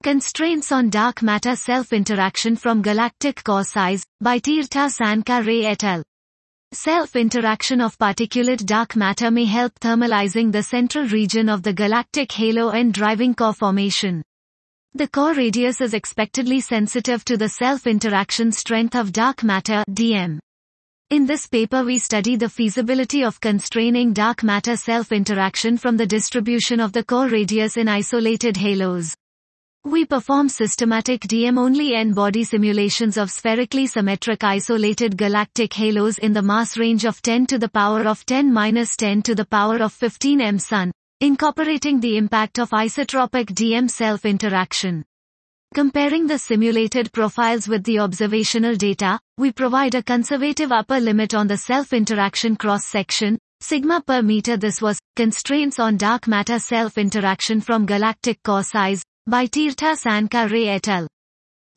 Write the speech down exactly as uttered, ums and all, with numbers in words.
Constraints on Dark Matter Self-Interaction from Galactic Core Size, by Tirtha Sanka Ray et al. Self-interaction of particulate dark matter may help thermalizing the central region of the galactic halo and driving core formation. The core radius is expectedly sensitive to the self-interaction strength of dark matter, D M. In this paper we study the feasibility of constraining dark matter self-interaction from the distribution of the core radius in isolated halos. We perform systematic D M-only n-body simulations of spherically symmetric isolated galactic halos in the mass range of ten to the power of ten minus ten to the power of fifteen M Sun, incorporating the impact of isotropic D M self-interaction. Comparing the simulated profiles with the observational data, we provide a conservative upper limit on the self-interaction cross-section, sigma per meter. This was, Constraints on Dark Matter Self-Interaction from Galactic Core Size, by Tirtha Sanka Ray et al.